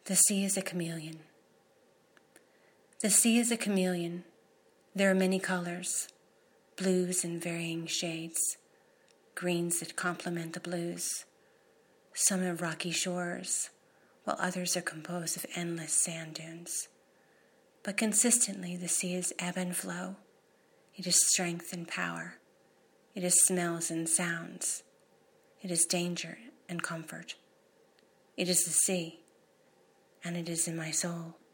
The sea is a chameleon. The sea is a chameleon. There are many colors, blues in varying shades, greens that complement the blues. Some have rocky shores, while others are composed of endless sand dunes. But consistently the sea is ebb and flow. It is strength and power. It is smells and sounds. It is danger and comfort. It is the sea, and it is in my soul.